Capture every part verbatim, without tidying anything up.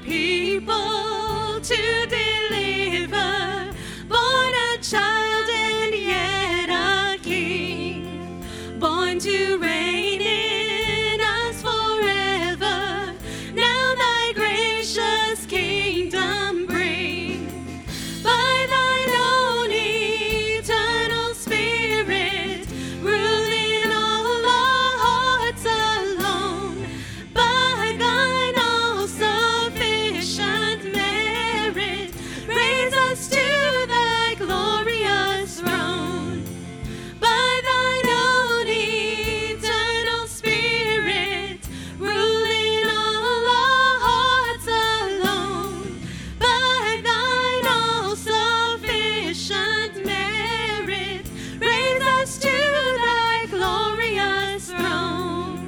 people to deliver, born a child and yet a king, born to reign in us forever. Now thy gracious kingdom bring, by thine own eternal spirit, rule in all our hearts alone, by thine all-sufficient merit, raise us to thy glorious throne. By thine own eternal spirit, rule in all our hearts alone, by thine all-sufficient merit, raise us to thy glorious throne.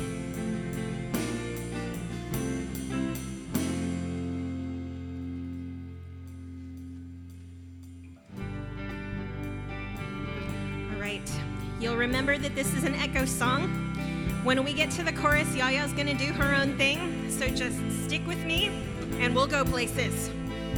All right, you'll remember that this is an echo song. When we get to the chorus, Yaya's gonna do her own thing, so just stick with me and we'll go places.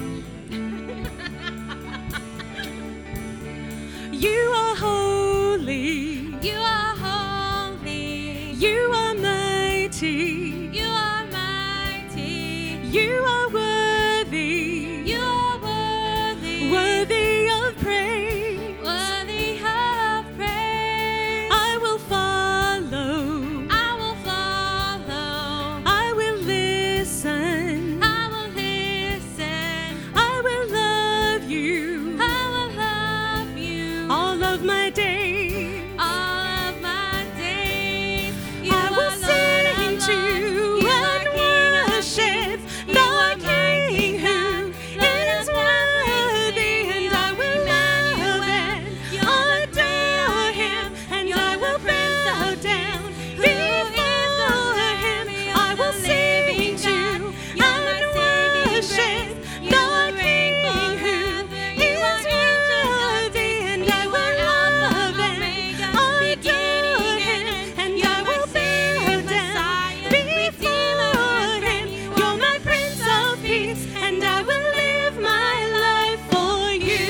You are holy, You are holy, you are mighty, you are mighty, you are worthy, you are worthy, worthy of praise. worthy of praise. I will follow, I will follow, I will listen, I will listen, I will love you I will love you all of my days. all of my days. You I will are Lord sing of to lords. You are and King of worship kings. the You are King mighty who God, Lord is of worthy, and I will love Emmanuel. and You're the adore him, and You're I the will Prince bow of down Peace. Who before is the him. Lamb? You're I will the sing living to God. You're my and saving worship grace. You the will reign King who forever. You is are ancient of worthy, days. and You I are will Alpha love and and Omega, adore beginning and him, end. and You're I my will Savior, bow down Messiah, before Redeemer and him. friend. You You're are my Prince of Peace, and I will live my life for you.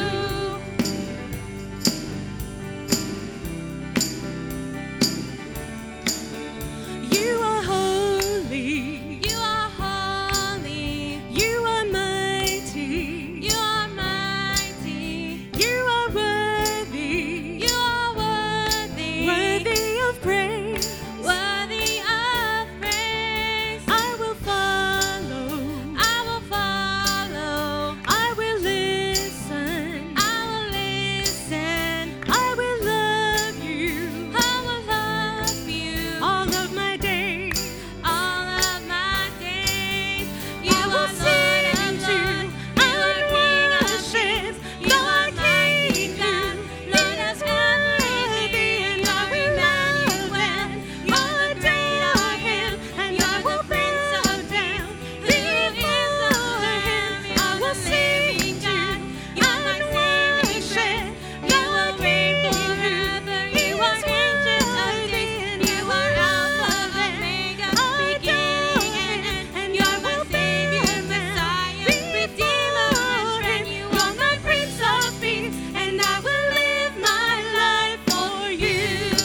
You are holy, You are holy, you are mighty, you are mighty, you are worthy, you are worthy, worthy of praise. worthy of praise. I will follow, I will follow, I will listen, I will listen, I will love you I will love you all of my days. all of my days. You I are will Lord sing of to lords, you are and King of worship kings, the you are mighty King God, who Lord is of everything. worthy, and You I are will love Emmanuel, and you're the great I adore am, him, and I you're the will Prince bow of down Peace. Who is the before Lamb? him. I You're will the sing living to God, you're my and saving worship grace. the You will reign King who forever. is You are ancient of worthy, days. and You I are will Alpha love and and Omega, adore beginning and him, end. and You're I my will Savior, bow down Messiah, Redeemer and before friend. him. You You're are my Prince of Peace, and I will live my life for you.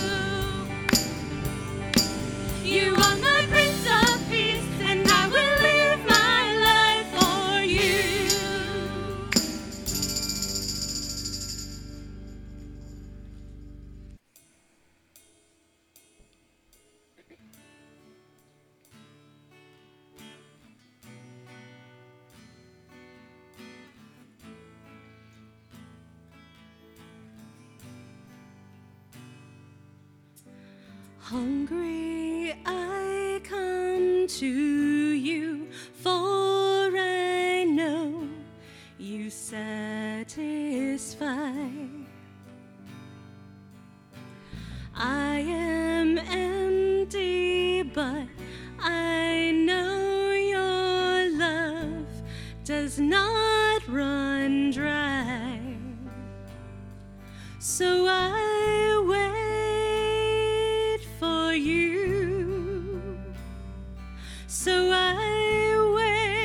You are my Prince of Peace, and I will live my life for you. Hungry I come to you, for I know you satisfy. I am empty, but I know your love does not run dry. So I wait for you. So I wait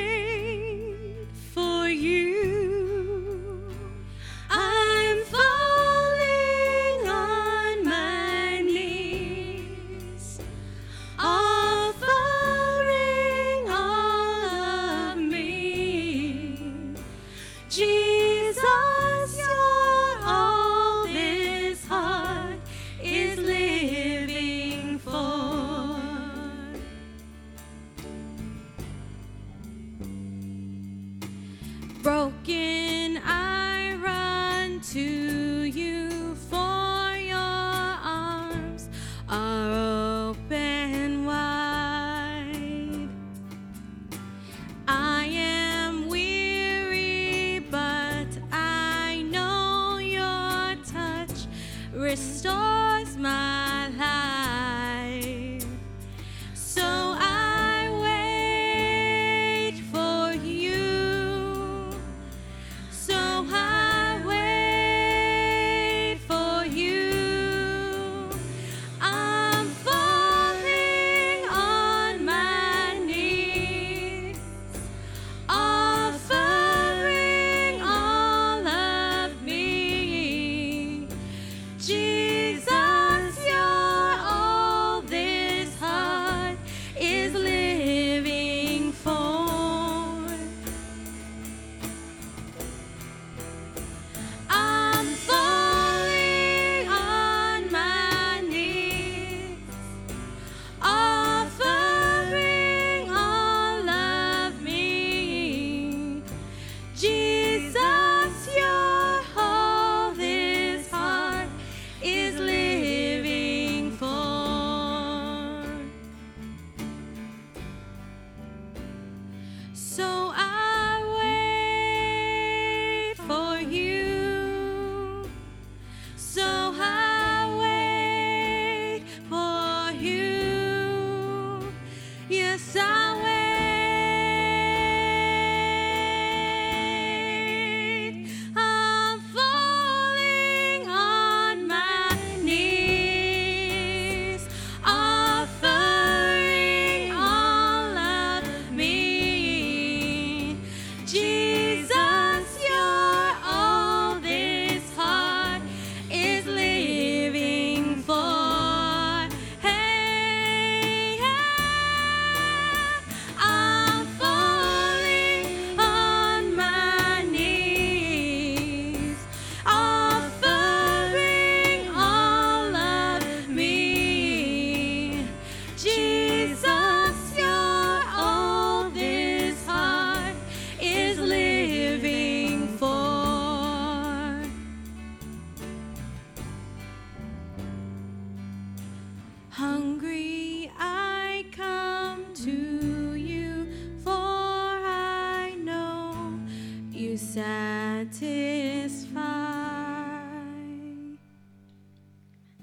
I wait. I'm falling on my knees, offering all of me. Jesus, you're all this heart is living for. Hey, hey, I'm falling on my knees, offering all of me. Jesus, you're all this heart is living for. Hungry I come to you, for I know you satisfy.